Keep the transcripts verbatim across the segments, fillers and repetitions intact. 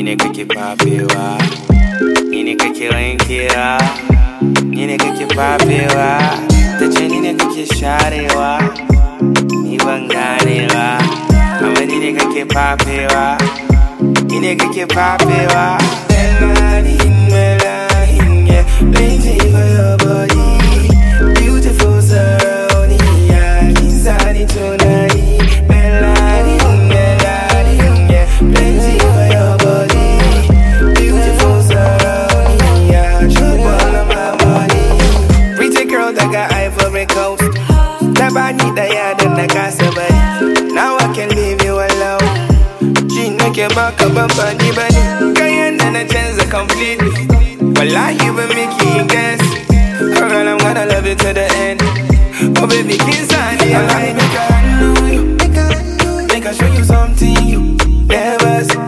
ne kake fafewa, ni ne kake wankewa, ni ne kake fafewa, tace ni ne kake sharewa, ni ban ganewa, amma ni ne kake fafewa, ni ne kake fafewa. Melanin, melanin, yeah, plenty for your body, beautiful surrounding, yeah, inside it tonight. Melanin, melanin, yeah, plenty for your body, beautiful surrounding, yeah, drop all of my money. Pretty girl that got Ivory Coast, never need the yard and the casa body. Now I can leave you alone. She make your back up and body body. Cayenne and a chance completely. Well, I even make you guess. Oh girl, I'm gonna love you to the end. Oh baby, kiss on you. I make a handle you. Make I show you something you never see.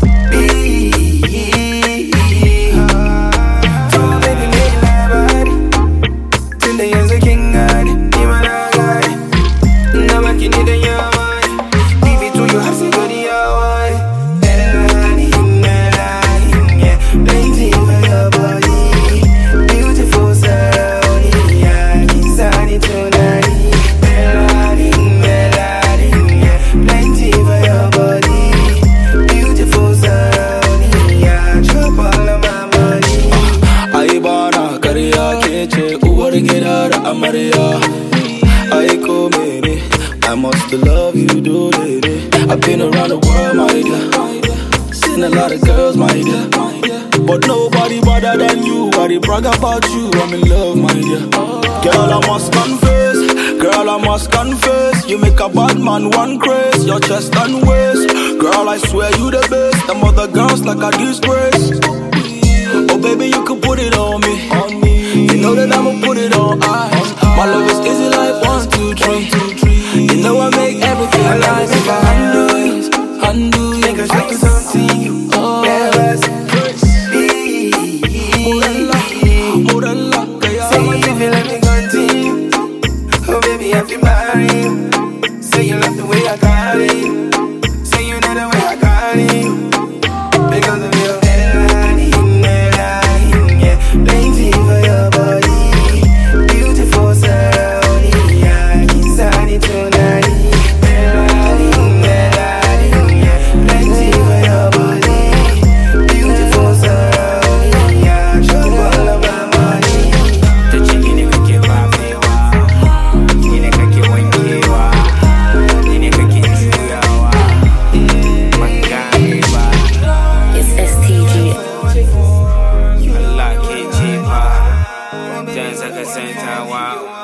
So baby, make my body till the ends of King God. You and I got it. Now I can need a young one. Leave it to you, have some good young one. Melanin, melanin, yeah, plenty for your body, beautiful surrounding, yeah, inside it tonight. Melanin, melanin, yeah, plenty for your body, beautiful surrounding, yeah, drop all of my money. Ai bana karya kece uwar gida da amarya. Ai ko mene, I must love you do it. I've been around the world, my dear, seen a lot of girls, my dear, but nobody better than you. I dey brag about you, I'm in love, my dear. Girl, I must confess, girl, I must confess, you make a bad man one craze, your chest and waist. Girl, I swear you the best, them other girls like a disgrace. Oh baby, you can put it on me, on me. You know that I'ma put it on ice. My love is easy like one, two, three. You know I make everything nice. If I undo you, undo you, Make I show you something you never see. Morella, Say if you let me continue, oh baby, I feel married. Say you love the way I got it. Say you know the way I got it. Because of your melanin, melanin, yeah, plenty for your body, beautiful surrounding, yeah, inside it tonight. Melanin, melanin, yeah, plenty for your body, beautiful surrounding, yeah, drop all of my money. The chicken in the kip, I feel wow. In the kaki, when you are, in the kaki, you are, Mangani, It's S T G. Allah, K G, Dance like a center, wow.